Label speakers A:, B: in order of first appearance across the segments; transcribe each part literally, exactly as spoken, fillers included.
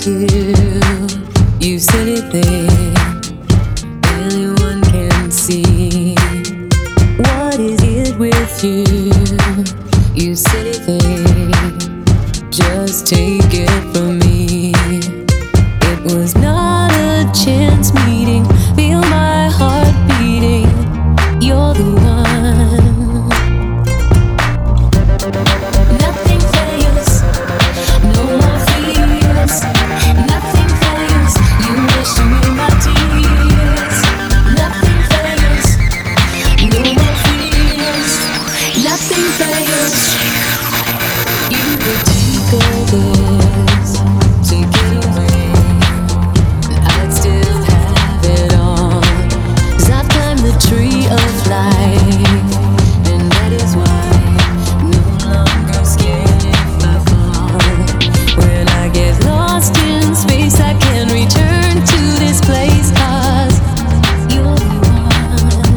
A: with you, you silly thing. Anyone can see. What is it with you, you silly thing? Just take it from me. It was not a chance meeting. Feel my heart beating. You're the one. Nothing fails, no more fears. Nothing fails, you wish to me my tears. Nothing fails, no more fears. Nothing fails. You could take all this to get away, I'd still have it all. 'Cause I've climbed the tree of life, and that is why no longer scared if I fall. When I get lost in space, I can return to this place, 'cause you're the one.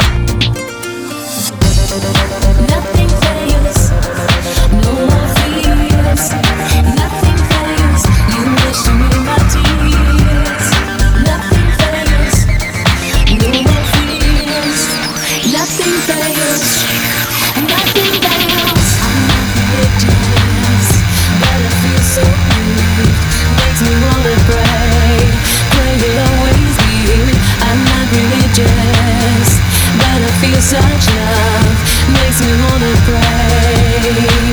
A: Nothing fails, no more fears. Nothing fails, you wish to me my tears. Nothing fails, no more fears. Nothing fails, nothing fails. I'm not religious, but I feel so good. Makes me wanna pray, pray will always be here. I'm not religious, but I feel such love. Makes me wanna pray.